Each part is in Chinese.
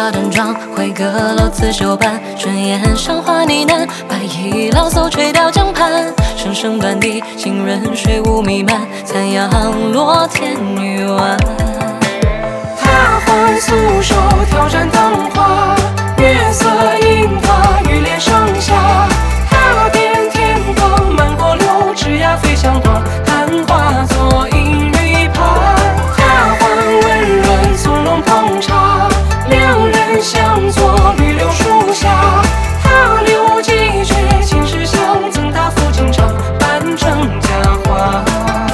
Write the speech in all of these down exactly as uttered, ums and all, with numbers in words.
小淡妆，回阁楼刺绣般，春烟上花呢喃，白衣老叟垂钓江畔，声声短笛，浸润水雾弥漫，残阳落天欲晚。 他唤素手挑盏灯花，月色映他玉帘上下。他点天灯，漫过柳枝桠飞香断，弹化作银玉盘。他唤温润从容捧茶，两人相坐绿柳树下。他留几阙情诗相赠，他抚琴唱，伴成佳话。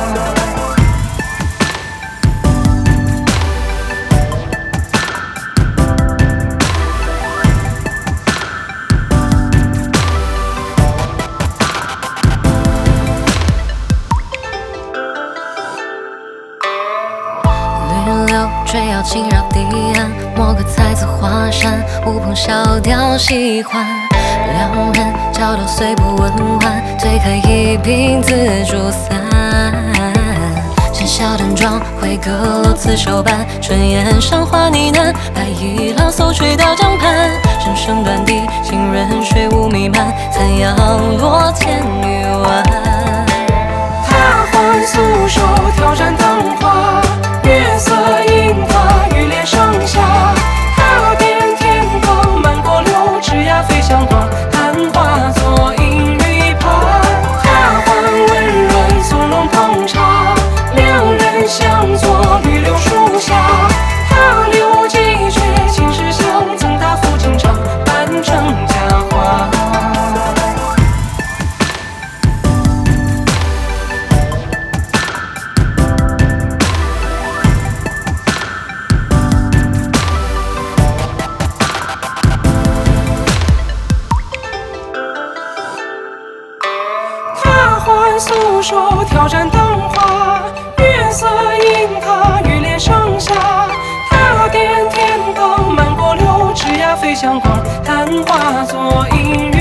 追摇轻绕堤岸，莫个才子华山，乌篷小调喜欢。两人交头虽不闻欢，醉客一鬓自助散。浅笑淡妆，回阁楼刺绣般，春烟上花呢喃，白衣老叟垂钓江畔，声声短笛，浸润水雾弥漫，残阳落天欲晚。 他唤素手挑盏灯花，月色映他玉帘上下。他点天灯，漫过柳枝桠飞香断，弹化作银玉盘。他唤温润从容捧茶，两人相坐绿柳树下。他留几阙情诗相赠，他抚琴唱，伴成佳话。素手挑盏灯花，月色映他玉帘上下。他点天灯，漫过柳枝桠飞香断，弹化作银玉